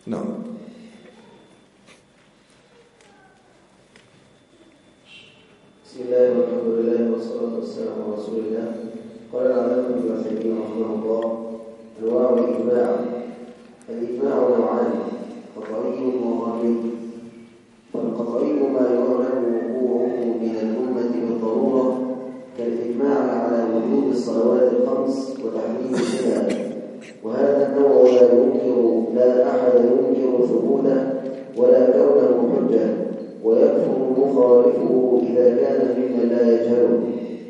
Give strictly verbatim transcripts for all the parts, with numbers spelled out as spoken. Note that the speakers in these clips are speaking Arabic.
نعم. بسم الله والحمد لله والصلاة والسلام على رسول الله. قال العلامة ابن عثيمين رحمه الله: أنواع الإجماع. الإجماع نوعان: قطعي وظني. فالقطعي ما يعلم وقوعه من الأمة بالضرورة، كالإجماع على وجوب الصلوات الخمس وتحريم الزنا، وهذا النوع لا ينكر لا أحد ينكر ثبوته ولا كونه حجة، ويكفر مخالفه إذا كان ممن لا يجهله.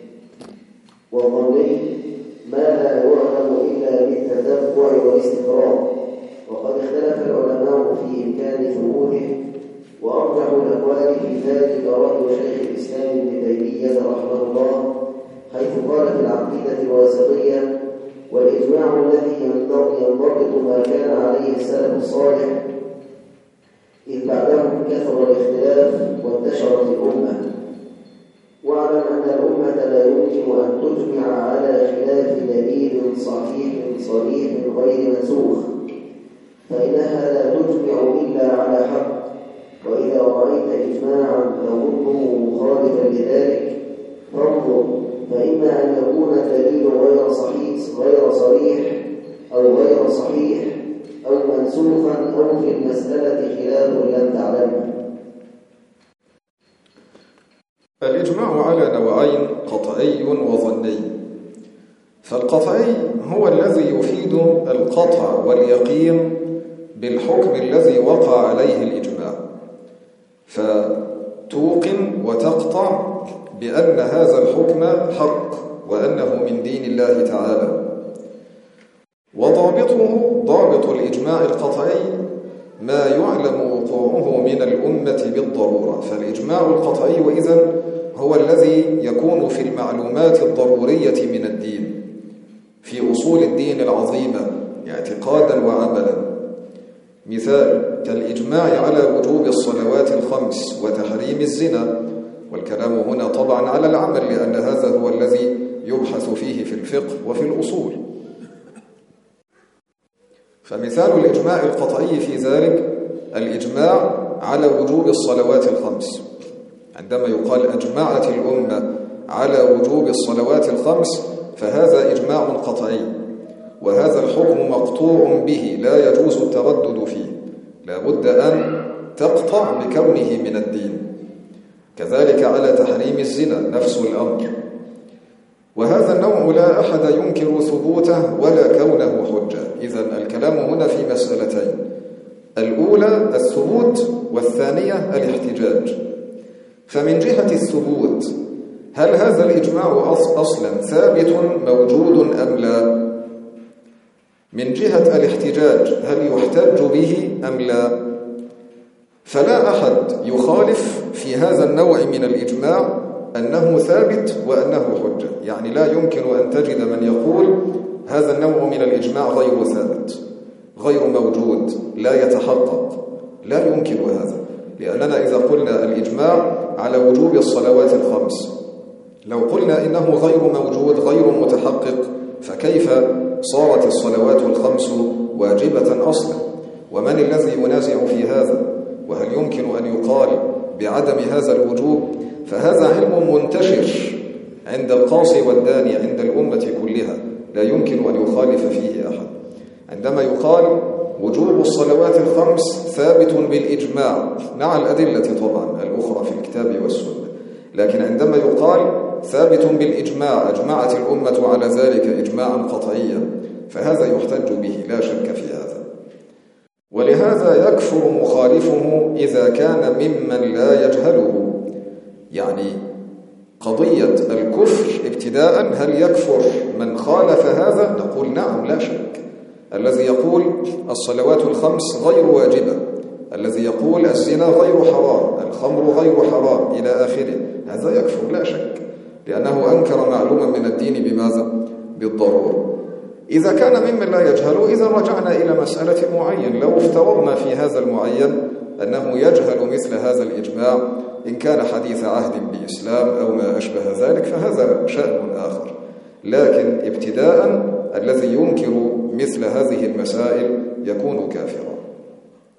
والظني ما لا يعلم إلا بالتتبع والاستقراء، وقد اختلف العلماء في إمكان ثبوته، وأرجح الأقوال في ذلك رأي شيخ الإسلام ابن تيمية رحمه الله، حيث قال في العقيدة الواسطية: والإجماع الذي ينضبط ما كان عليه السلف الصالح، إذ بعدهم كثر الاختلاف وانتشرت الأمة. واعلم أن الأمة لا يمكن أن تجمع على خلاف دليل صحيح صريح غير منسوخ، فإنها لا تجمع إلا على حق. وإذا رأيت إجماعا تظنه مخالفا لذلك فانظر، فإما أن يكون الدليل غير صحيح غير صريح أو غير صحيح أو منسوخا، أو في المسألة خلاف لم تعلمه. الإجماع على نوعين: قطعي وظني. فالقطعي هو الذي يفيد القطع واليقين بالحكم الذي وقع عليه الإجماع، فتوقن وتقطع بأن هذا الحكم حق وأنه من دين الله تعالى. وضابطه ضابط الإجماع القطعي ما يعلم وقوعه من الأمة بالضرورة. فالإجماع القطعي وإذن هو الذي يكون في المعلومات الضرورية من الدين، في أصول الدين العظيمة اعتقادا وعملا. مثال كالإجماع على وجوب الصلوات الخمس وتحريم الزنا، والكلام هنا طبعا على العمل، لأن هذا هو الذي يبحث فيه في الفقه وفي الأصول. فمثال الإجماع القطعي في ذلك الإجماع على وجوب الصلوات الخمس. عندما يقال أجمعت الأمة على وجوب الصلوات الخمس فهذا إجماع قطعي، وهذا الحكم مقطوع به لا يجوز التردد فيه، لا بد أن تقطع بكونه من الدين. كذلك على تحريم الزنا نفس الأمر. وهذا النوع لا أحد ينكر ثبوته ولا كونه حجة. إذن الكلام هنا في مسألتين: الأولى الثبوت، والثانية الاحتجاج. فمن جهة الثبوت، هل هذا الإجماع أصلا ثابت موجود أم لا؟ من جهة الاحتجاج، هل يحتج به أم لا؟ فلا أحد يخالف في هذا النوع من الإجماع أنه ثابت وأنه حجة. يعني لا يمكن أن تجد من يقول هذا النوع من الإجماع غير ثابت، غير موجود، لا يتحقق. لا يمكن هذا، لأننا إذا قلنا الإجماع على وجوب الصلوات الخمس، لو قلنا إنه غير موجود غير متحقق، فكيف صارت الصلوات الخمس واجبة أصلا؟ ومن الذي ينازع في هذا؟ وهل يمكن أن يقال بعدم هذا الوجوب؟ فهذا علم منتشر عند القاصي والداني، عند الأمة كلها، لا يمكن أن يخالف فيه أحد. عندما يقال وجوب الصلوات الخمس ثابت بالإجماع مع الأدلة طبعا الأخرى في الكتاب والسنة، لكن عندما يقال ثابت بالإجماع، أجمعت الأمة على ذلك إجماعا قطعيا، فهذا يحتج به لا شك في هذا. ولهذا يكفر مخالفه إذا كان ممن لا يجهله. يعني قضية الكفر ابتداء، هل يكفر من خالف هذا؟ نقول نعم لا شك. الذي يقول الصلوات الخمس غير واجبة، الذي يقول الزنا غير حرام، الخمر غير حرام إلى آخره، هذا يكفر لا شك، لأنه أنكر معلوما من الدين بماذا؟ بالضرورة. إذا كان ممن لا يجهل، إذا رجعنا إلى مسألة معين. لو افترضنا في هذا المعين أنه يجهل مثل هذا الإجماع، إن كان حديث عهد بإسلام أو ما أشبه ذلك، فهذا شأن آخر. لكن ابتداء الذي ينكر مثل هذه المسائل يكون كافرا.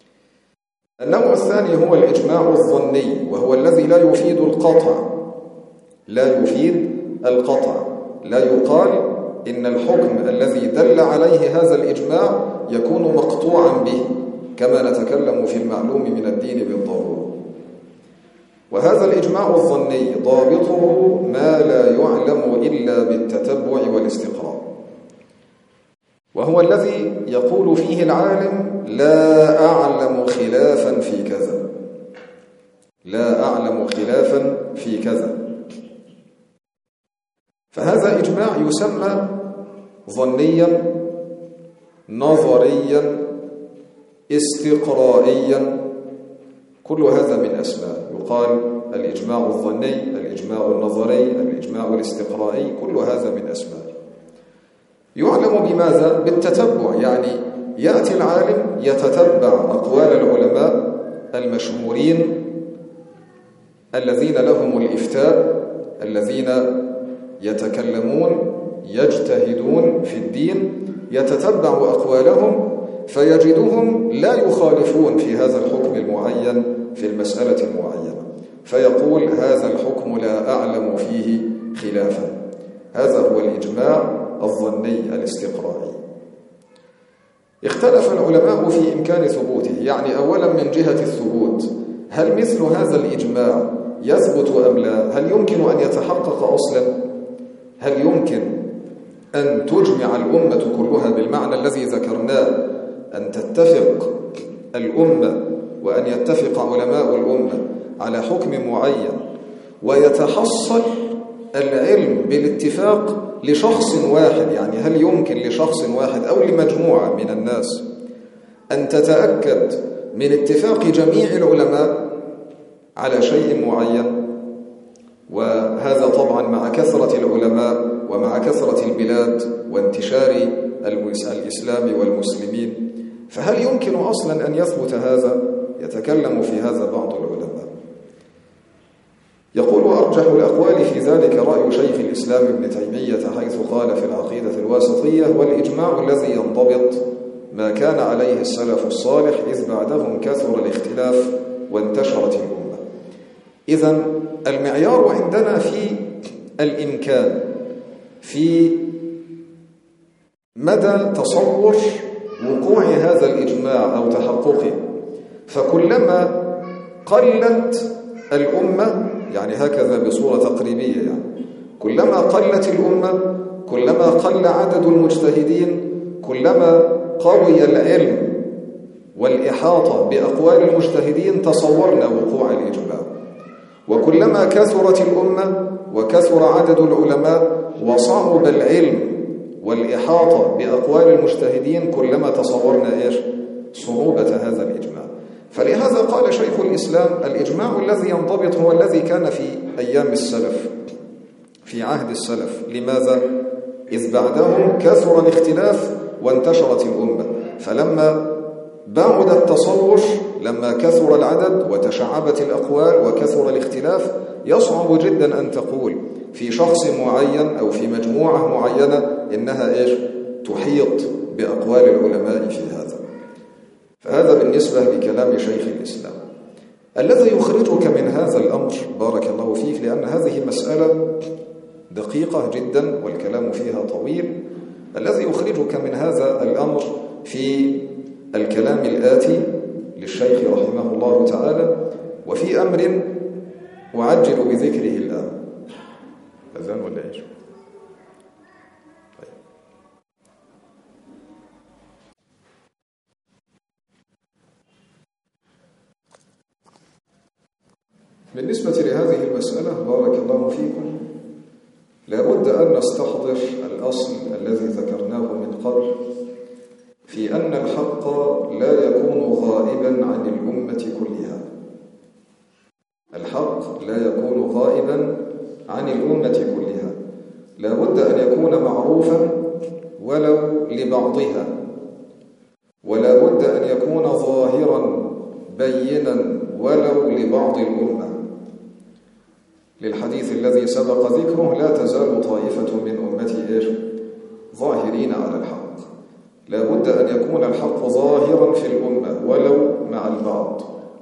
النوع الثاني هو الإجماع الظني، وهو الذي لا يفيد القطع، لا يفيد القطع، لا يقال إن الحكم الذي دل عليه هذا الإجماع يكون مقطوعا به كما نتكلم في المعلوم من الدين بالضرورة. وهذا الإجماع الظني ضابطه ما لا يعلم إلا بالتتبع والاستقراء، وهو الذي يقول فيه العالم لا أعلم خلافا في كذا، لا أعلم خلافا في كذا. فهذا إجماع يسمى ظنيا، نظريا، استقرائيا، كل هذا من أسماء. يقال الإجماع الظني، الإجماع النظري، الإجماع الاستقرائي، كل هذا من أسماء. يعلم بماذا؟ بالتتبع، يعني يأتي العالم يتتبع أقوال العلماء المشهورين الذين لهم الإفتاء، الذين يتكلمون يجتهدون في الدين، يتتبع أقوالهم فيجدهم لا يخالفون في هذا الحكم المعين في المسألة المعينة، فيقول هذا الحكم لا أعلم فيه خلافا. هذا هو الإجماع الظني الاستقرائي. اختلف العلماء في إمكان ثبوته، يعني أولا من جهة الثبوت، هل مثل هذا الإجماع يثبت أم لا؟ هل يمكن أن يتحقق أصلا؟ هل يمكن أن تجمع الأمة كلها بالمعنى الذي ذكرناه، أن تتفق الأمة وأن يتفق علماء الأمة على حكم معين ويتحصل العلم بالاتفاق لشخص واحد؟ يعني هل يمكن لشخص واحد أو لمجموعة من الناس أن تتأكد من اتفاق جميع العلماء على شيء معين؟ وهذا طبعا مع كثرة العلماء ومع كثرة البلاد وانتشار الإسلام والمسلمين، فهل يمكن أصلا أن يثبت هذا؟ يتكلم في هذا بعض العلماء. يقول أرجح الأقوال في ذلك رأي شيخ الإسلام ابن تيمية حيث قال في العقيدة الواسطية: والإجماع الذي ينضبط ما كان عليه السلف الصالح إذ بعدهم كثر الاختلاف وانتشرت الأمة. إذن المعيار عندنا في الإمكان، في مدى تصور وقوع هذا الإجماع أو تحققه. فكلما قلت الأمة، يعني هكذا بصورة تقريبية، يعني كلما قلت الأمة كلما قل عدد المجتهدين، كلما قوي العلم والإحاطة بأقوال المجتهدين تصورنا وقوع الإجماع. وكلما كثرت الأمة وكثر عدد العلماء وصعب العلم والإحاطة بأقوال المجتهدين، كلما تصورنا إيش؟ صعوبة هذا الإجماع. فلهذا قال شيخ الإسلام: الإجماع الذي ينضبط هو الذي كان في أيام السلف، في عهد السلف. لماذا؟ إذ بعدهم كثر الاختلاف وانتشرت الأمة، فلما بعد التصور، لما كثر العدد وتشعبت الأقوال وكثر الاختلاف، يصعب جدا أن تقول في شخص معين أو في مجموعة معينة إنها إيش؟ تحيط بأقوال العلماء في هذا. فهذا بالنسبة لكلام شيخ الإسلام. الذي يخرجك من هذا الأمر بارك الله فيك، لأن هذه مسألة دقيقة جدا والكلام فيها طويل، الذي يخرجك من هذا الأمر في الكلام الآتي للشيخ رحمه الله تعالى، وفي أمر أعجل بذكره الآن. أذان ولا إيش؟ طيب. بالنسبة لهذه المسألة بارك الله فيكم، لابد أن نستحضر الأصل الذي ذكرناه من قبل في أن الحق لا يكون غائبا عن الأمة كلها. الحق لا يكون غائبا عن الأمة كلها، لابد أن يكون معروفا ولو لبعضها، ولا بد أن يكون ظاهرا بينا ولو لبعض الأمة. للحديث الذي سبق ذكره: لا تزال طائفة من أمتي إيش؟ ظاهرين على الحق. لا بد أن يكون الحق ظاهرا في الأمة ولو مع البعض،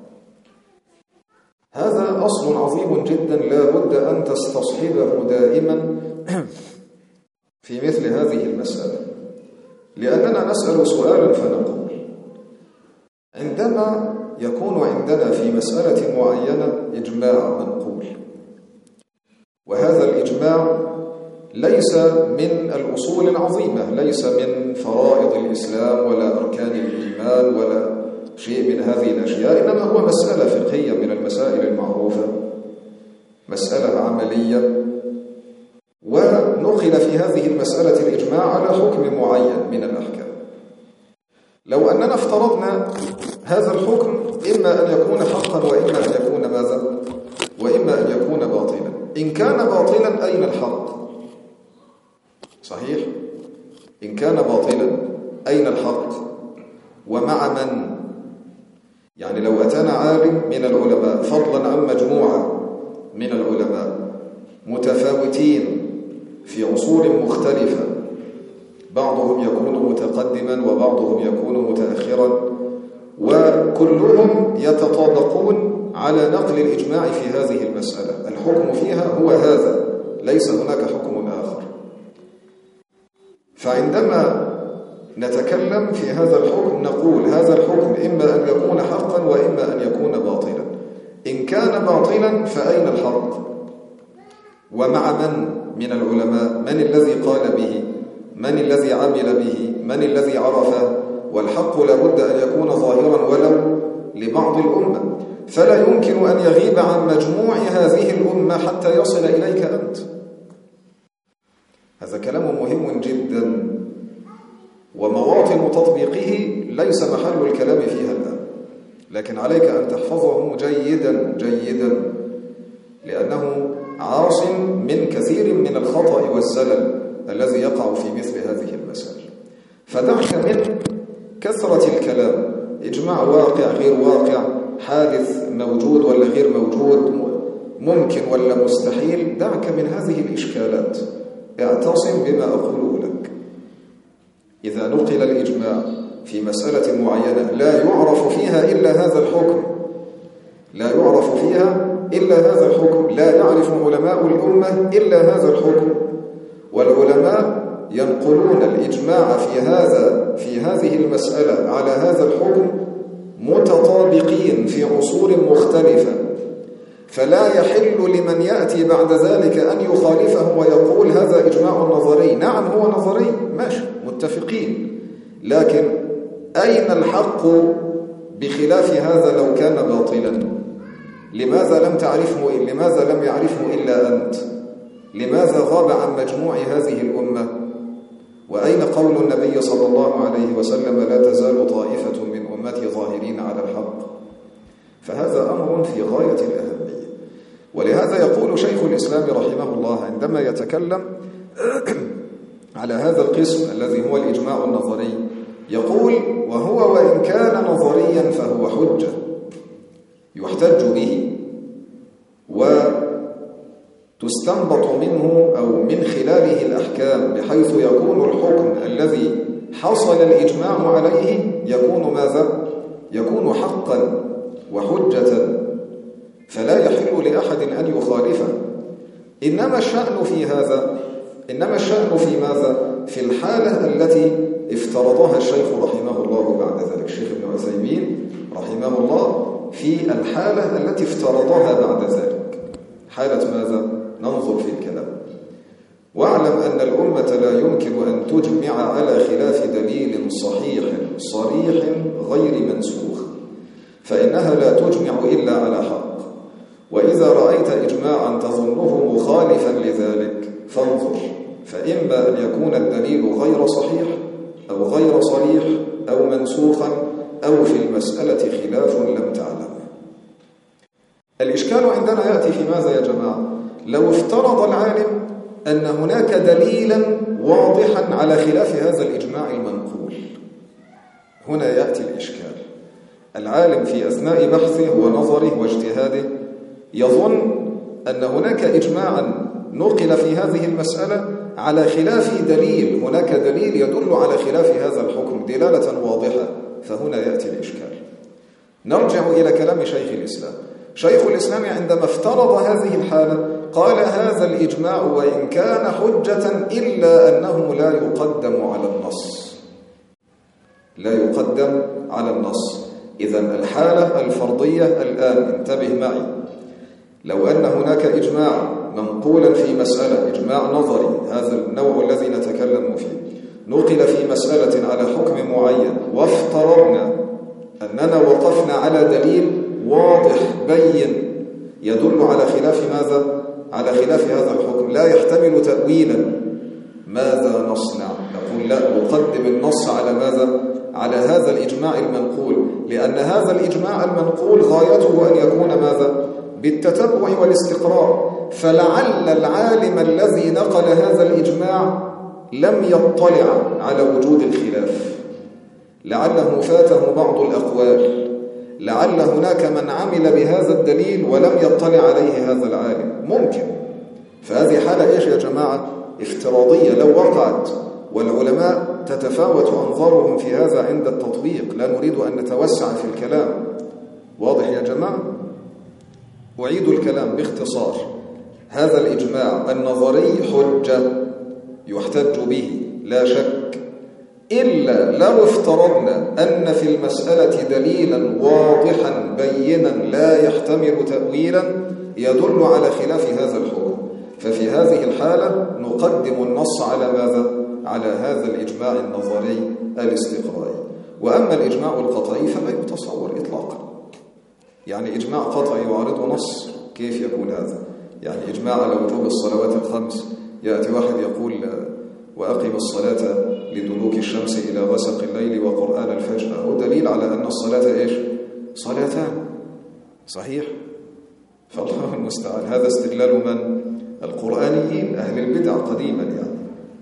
هنا أصل عظيم جدا لا بد أن تستصحبه دائما في مثل هذه المسألة، لأننا نسأل سؤالا فنقول: عندما يكون عندنا في مسألة معينة إجماع منقول، وهذا الإجماع ليس من الأصول العظيمة، ليس من فرائض الإسلام ولا أركان الإيمان ولا شيء من هذه الأشياء، إنما هو مسألة فقهية من المسائل المعروفة، مسألة عملية، ونقل في هذه المسألة الإجماع على حكم معين من الأحكام. لو أننا افترضنا هذا الحكم إما أن يكون حقا وإما أن يكون ماذا؟ وإما أن يكون باطلا. إن كان باطلا أين الحق؟ صحيح؟ إن كان باطلا أين الحق؟ ومع من؟ يعني لو أتانا عالم من العلماء فضلا عن مجموعة من العلماء متفاوتين في عصور مختلفة، بعضهم يكون متقدما وبعضهم يكون متأخرا، وكلهم يتطابقون على نقل الإجماع في هذه المسألة، الحكم فيها هو هذا، ليس هناك حكم آخر. فعندما نتكلم في هذا الحكم نقول هذا الحكم إما أن يكون حقا وإما أن يكون باطلا. إن كان باطلا فأين الحق؟ ومع من من العلماء؟ من الذي قال به؟ من الذي عمل به؟ من الذي عرفه؟ والحق لابد أن يكون ظاهرا ولو لبعض الأمة، فلا يمكن أن يغيب عن مجموع هذه الأمة حتى يصل إليك أنت. هذا كلام مهم جدا، ومواطن تطبيقه ليس محل الكلام فيها الآن، لكن عليك أن تحفظه جيدا جيدا، لأنه عاصم من كثير من الخطأ والزلل الذي يقع في مثل هذه المسائل. فدعك من كثرة الكلام، إجماع واقع غير واقع، حادث موجود ولا غير موجود، ممكن ولا مستحيل، دعك من هذه الإشكالات، اعتصم بما أقوله لك. إذا نقل الإجماع في مسألة معينة لا يعرف فيها إلا هذا الحكم، لا يعرف فيها إلا هذا الحكم، لا يعرف علماء الأمة إلا هذا الحكم، والعلماء ينقلون الإجماع في هذا في هذه المسألة على هذا الحكم متطابقين في عصور مختلفة، فلا يحل لمن يأتي بعد ذلك أن يخالفه ويقول هذا إجماع نظري. نعم هو نظري، ماشي، متفقين، لكن أين الحق بخلاف هذا لو كان باطلا؟ لماذا لم تعرفه؟ لماذا لم يعرفه إلا أنت؟ لماذا غاب عن مجموع هذه الأمة؟ وأين قول النبي صلى الله عليه وسلم لا تزال طائفة من أمتي ظاهرين على الحق؟ فهذا أمر في غاية الأهمية. ولهذا يقول شيخ الإسلام رحمه الله عندما يتكلم على هذا القسم الذي هو الإجماع النظري، يقول: وهو وإن كان نظريا فهو حجة يحتج به وتستنبط منه أو من خلاله الأحكام، بحيث يكون الحكم الذي حصل الإجماع عليه يكون ماذا؟ يكون حقا وحجة، فلا يحل لأحد أن يخالفه. إنما الشأن في هذا إنما الشأن في ماذا؟ في الحالة التي افترضها الشيخ رحمه الله بعد ذلك، الشيخ ابن عثيمين رحمه الله، في الحالة التي افترضها بعد ذلك. حالة ماذا؟ ننظر في الكلام. واعلم أن الأمة لا يمكن أن تجمع على خلاف دليل صحيح صريح غير منسوخ، فإنها لا تجمع إلا على حق. وإذا رأيت إجماعا تظنه مخالفا لذلك فانظر، فإما أن يكون الدليل غير صحيح أو غير صريح أو منسوخا أو في المسألة خلاف لم تعلم. الإشكال عندنا يأتي في ماذا يا جماعة؟ لو افترض العالم أن هناك دليلا واضحا على خلاف هذا الإجماع المنقول، هنا يأتي الإشكال. العالم في أثناء بحثه ونظره واجتهاده يظن أن هناك إجماعا نقل في هذه المسألة على خلاف دليل، هناك دليل يدل على خلاف هذا الحكم دلالة واضحة، فهنا يأتي الإشكال. نرجع إلى كلام شيخ الإسلام، شيخ الإسلام عندما افترض هذه الحالة قال هذا الإجماع وإن كان حجة إلا أنه لا يقدم على النص، لا يقدم على النص. إذن الحالة الفرضية الآن انتبه معي، لو أن هناك إجماع منقولا في مسألة، إجماع نظري هذا النوع الذي نتكلم فيه، نقل في مسألة على حكم معين، وافترضنا أننا وقفنا على دليل واضح بين يدل على خلاف ماذا؟ على خلاف هذا الحكم، لا يحتمل تأويلا، ماذا نصنع؟ نقول لا، نقدم النص على ماذا؟ على هذا الإجماع المنقول، لأن هذا الإجماع المنقول غايته أن يكون ماذا؟ بالتتبع والاستقراء. فلعل العالم الذي نقل هذا الإجماع لم يطلع على وجود الخلاف، لعله فاته بعض الأقوال، لعل هناك من عمل بهذا الدليل ولم يطلع عليه هذا العالم، ممكن. فهذه حالة إيش يا جماعة؟ افتراضية لو وقعت، والعلماء تتفاوت أنظارهم في هذا عند التطبيق، لا نريد أن نتوسع في الكلام. واضح يا جماعة؟ أعيد الكلام باختصار. هذا الإجماع النظري حجة يحتج به لا شك، إلا لو افترضنا أن في المسألة دليلا واضحا بينا لا يحتمل تأويلا يدل على خلاف هذا الحكم، ففي هذه الحالة نقدم النص على ماذا؟ على هذا الإجماع النظري الاستقرائي. وأما الإجماع القطعي فلا يتصور إطلاقا. يعني إجماع قطعي يعارض نص، كيف يكون هذا؟ يعني إجماع على وجوب الصلوات الخمس، يأتي واحد يقول وأقم الصلاة لدلوك الشمس إلى غسق الليل وقرآن الفجر، هو دليل على أن الصلاة إيش؟ صلاتان، صحيح؟ فالله المستعان. هذا استدلال من؟ القرآنيين أهل البدع قديما يعني،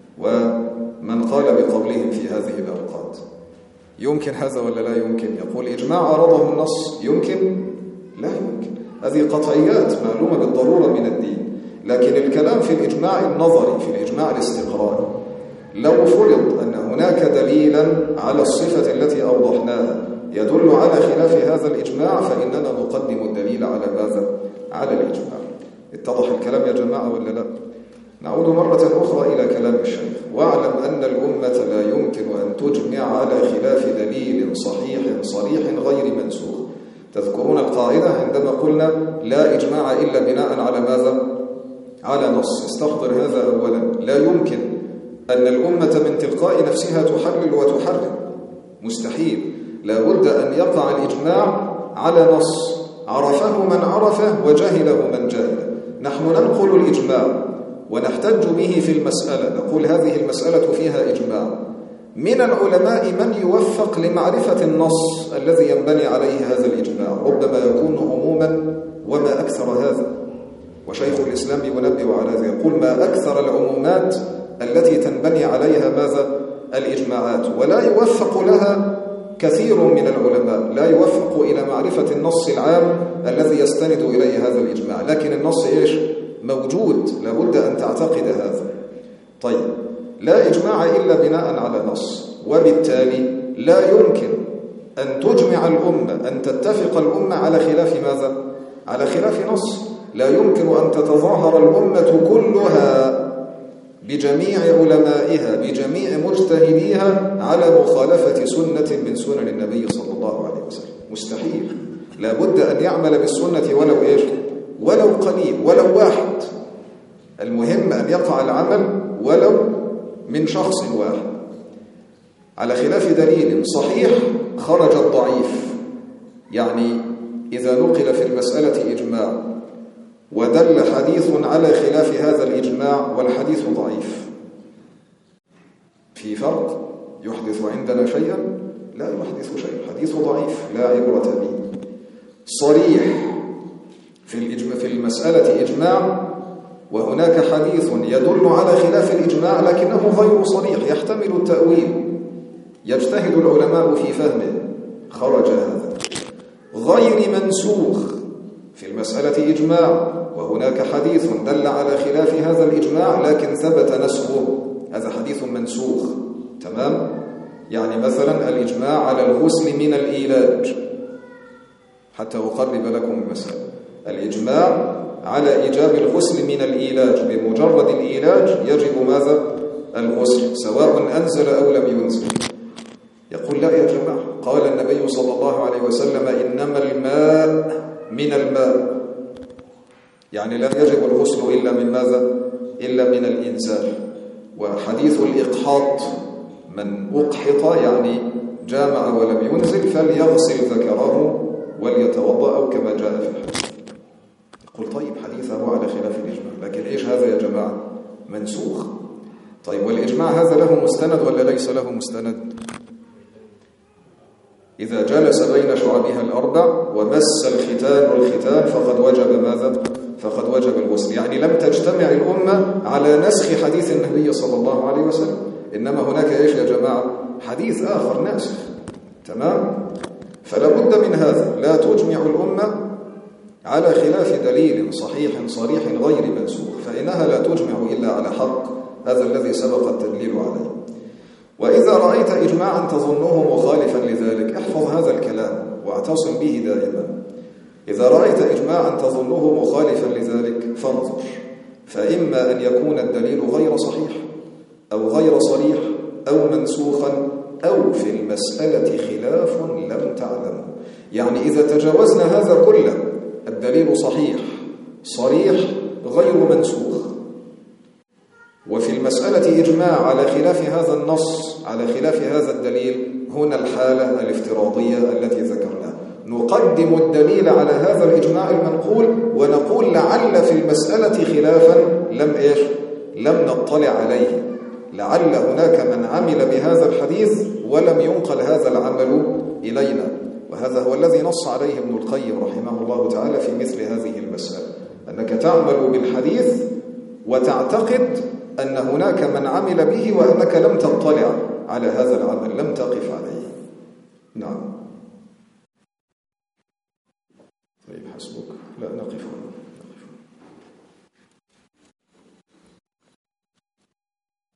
ومن قال بقولهم في هذه الأوقات. يمكن هذا ولا لا يمكن؟ يقول إجماع عرضه النص، يمكن؟ لا يمكن. هذه قطعيات معلومة بالضرورة من الدين. لكن الكلام في الإجماع النظري، في الإجماع الاستقرائي، لو فرض أن هناك دليلا على الصفة التي أوضحناها يدل على خلاف هذا الإجماع، فإننا نقدم الدليل على ماذا؟ على الإجماع. اتضح الكلام يا جماعة ولا لا؟ نعود مرة أخرى إلى كلام الشيخ. واعلم أن الأمة لا يمكن أن تجمع على خلاف دليل صحيح صريح غير منسوخ. تذكرون القاعدة عندما قلنا لا إجماع إلا بناء على ماذا؟ على نص. استحضر هذا أولا. لا يمكن أن الأمة من تلقاء نفسها تحلل وتحرم، مستحيل. لا بد أن يقع الإجماع على نص عرفه من عرفه وجهله من جهله. نحن ننقل الإجماع ونحتج به في المسألة، نقول هذه المسألة فيها إجماع. من العلماء من يوفق لمعرفة النص الذي ينبني عليه هذا الإجماع، ربما يكون عموما وما أكثر هذا. وشيخ الإسلام ينبه على هذا، يقول ما أكثر العمومات التي تنبني عليها ماذا؟ الإجماعات، ولا يوفق لها كثير من العلماء، لا يوفق إلى معرفة النص العام الذي يستند إليه هذا الإجماع. لكن النص إيش؟ موجود، لابد أن تعتقد هذا. طيب، لا إجماع إلا بناء على نص، وبالتالي لا يمكن أن تجمع الأمة، أن تتفق الأمة على خلاف ماذا؟ على خلاف نص. لا يمكن أن تتظاهر الأمة كلها بجميع علمائها بجميع مجتهديها على مخالفة سنة من سنن النبي صلى الله عليه وسلم، مستحيل. لا بد أن يعمل بالسنة ولو إيش؟ ولو قليل، ولو واحد. المهم أن يقع العمل ولو من شخص واحد على خلاف دليل صحيح خرج الضعيف. يعني إذا نقل في المسألة إجماع ودل حديث على خلاف هذا الإجماع والحديث ضعيف، في فرق؟ يحدث عندنا شيئا؟ لا يحدث شيء، حديث ضعيف لا عبرة به. صريح في الإجماع في المسألة إجماع، وهناك حديث يدل على خلاف الإجماع لكنه غير صريح يحتمل التأويل، يجتهد العلماء في فهمه، خرج هذا. غير منسوخ في المسألة إجماع، وهناك حديث دل على خلاف هذا الإجماع لكن ثبت نسخه، هذا حديث منسوخ. تمام؟ يعني مثلا الإجماع على الغسل من الإيلاج، حتى أقرب لكم المسألة. الإجماع على إيجاب الغسل من الإيلاج، بمجرد الإيلاج يجب ماذا؟ الغسل، سواء أنزل أو لم ينزل. يقول لا يا جماعة، قال النبي صلى الله عليه وسلم إنما الماء من الماء، يعني لا يجب الغسل إلا من ماذا؟ إلا من الإنزال. وحديث الإقحاط، من أقحط يعني جامع ولم ينزل فليغسل ذكره وليتوضأ، أو كما جاء في الحديث. يقول طيب حديثه على خلاف الإجماع، لكن إيش هذا يا جماعة؟ منسوخ. طيب والإجماع هذا له مستند ولا ليس له مستند؟ إذا جلس بين شعبها الأربع ومس الختان الختان فقد وجب ماذا؟ فقد وجب الغسل. يعني لم تجتمع الأمة على نسخ حديث النبي صلى الله عليه وسلم، إنما هناك إيش يا جماعة؟ حديث آخر ناسخ. تمام؟ فلا بد من هذا، لا تجمع الأمة على خلاف دليل صحيح صريح غير منسوخ، فإنها لا تجمع إلا على حق، هذا الذي سبق التدليل عليه. وإذا رأيت إجماعا تظنه مخالفا لذلك احفظ هذا الكلام واعتصم به دائما. إذا رأيت إجماعا تظنه مخالفا لذلك فانظر، فإما أن يكون الدليل غير صحيح أو غير صريح أو منسوخا، أو في المسألة خلاف لم تعلمه. يعني إذا تجاوزنا هذا كله، الدليل صحيح صريح غير منسوخ، وفي المسألة إجماع على خلاف هذا النص، على خلاف هذا الدليل، هنا الحالة الافتراضية التي ذكرناها. نقدم الدليل على هذا الإجماع المنقول ونقول لعل في المسألة خلافا لم إيش؟ لم نطلع عليه، لعل هناك من عمل بهذا الحديث ولم ينقل هذا العمل إلينا. وهذا هو الذي نص عليه ابن القيم رحمه الله تعالى في مثل هذه المسألة، أنك تعمل بالحديث وتعتقد أن هناك من عمل به وأنك لم تطلع على هذا العمل، لم تقف عليه. نعم. طيب حسبك، لا نقف هنا.